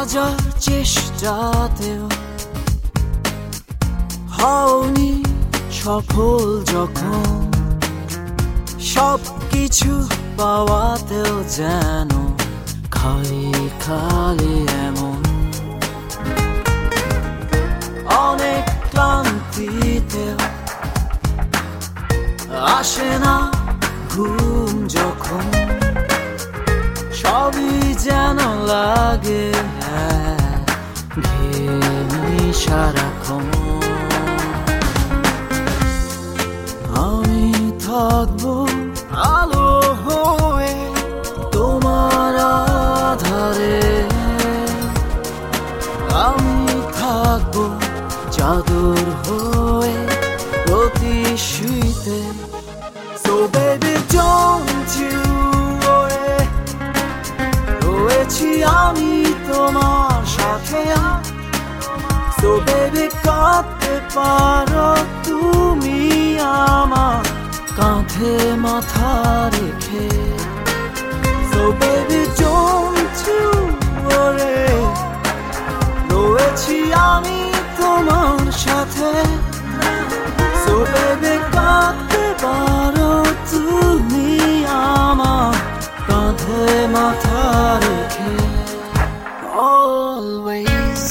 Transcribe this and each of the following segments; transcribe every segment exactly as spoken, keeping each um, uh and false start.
হাজার চেষ্টাতেও হওনি সফল যখন সব কিছু পাওয়াতেও যেন খালি খালি এমন অনেক ক্লান্তিতেও আসে না ঘুম যখন সবই যেন লাগে ঘেমি সারাক্ষণ আমি থাকবো আলো হয়ে তোমার আধারে আমি থাকবো চাদর হয়ে প্রতি শীতে So baby don't you worry রয়েছি আমি তোমার সাথে So baby কাঁদতে পারো তুমি আমার কাঁধে মাথা রেখে So baby don't you worry রয়েছি আমি তোমার সাথে So baby কাঁদতে পারো তুমি আমার কাঁধে মাথা রেখে Always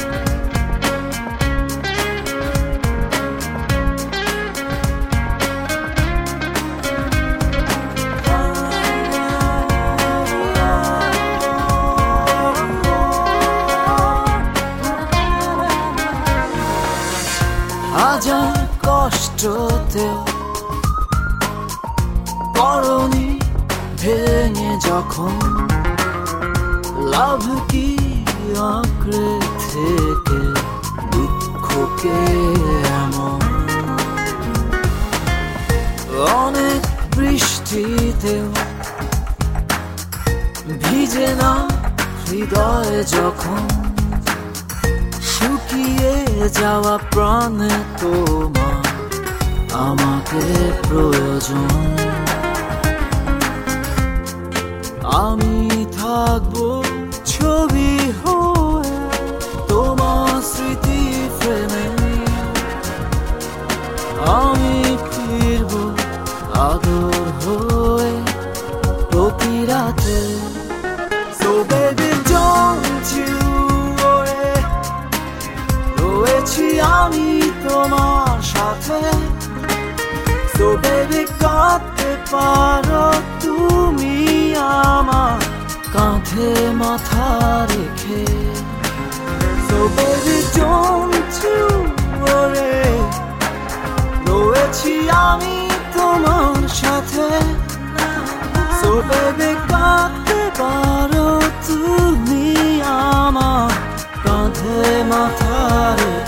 হাজার কষ্টতেও করনি ভেঙে যখন লাভ কি আঁকড়ে থেকে দুঃখকে এমন অনেক বৃষ্টিতেও ভিজে না হৃদয় যখন শুকিয়ে যাওয়া প্রাণে তোমার আমাকে প্রয়োজন আমি থাকবো ছবি হয়ে তোমার স্মৃতি ফ্রেমে আমি ফিরবো আদর হয়ে প্রতি রাতে So baby don't you worry রয়েছি আমি তোমার সাথে So baby কাঁদতে পারো তুমি আমার কাঁধে মাথা রেখে So baby don't you worry রয়েছি আমি তোমার সাথে So baby কাঁদতে পারো তুমি আমার কাঁধে মাথা রেখে